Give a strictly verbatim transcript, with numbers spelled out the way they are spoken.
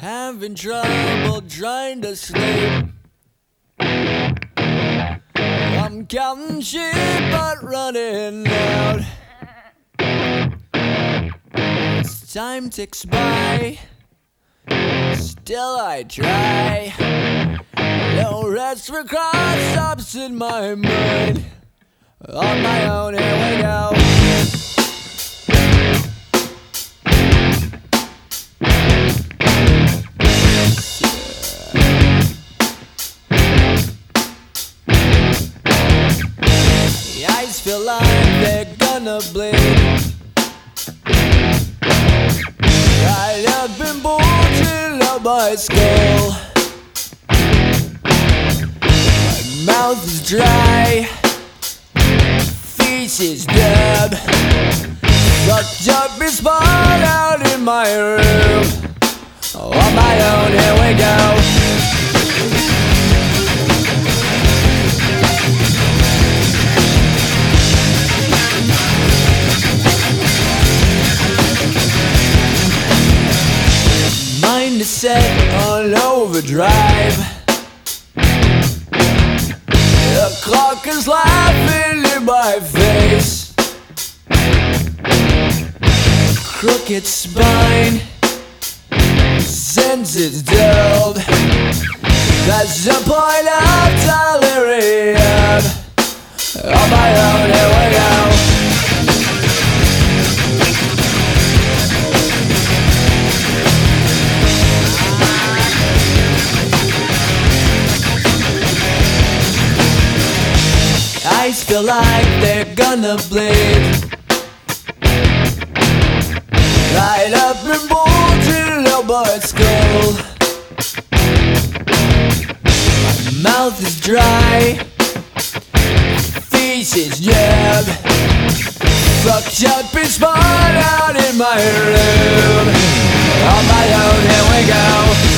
Having trouble trying to sleep. I'm counting sheep but running out. As time ticks by, still I try. No rest for cross stops in my mind. On my own, here we go. The eyes feel like they're gonna bleed. Right up and bulging up my skull. My mouth is dry, feces damp. Sucked up and spun out in my room. On my own, here we go. Mind is set on overdrive. The clock is laughing in my face. Crooked spine, senses dulled. That's the point of delirium. On my own, here we go. Eyes feel like they're gonna bleed. Right up and bulging up my skull. My mouth is dry, feces jam. Fucked up and spun out in my room. On my own, here we go.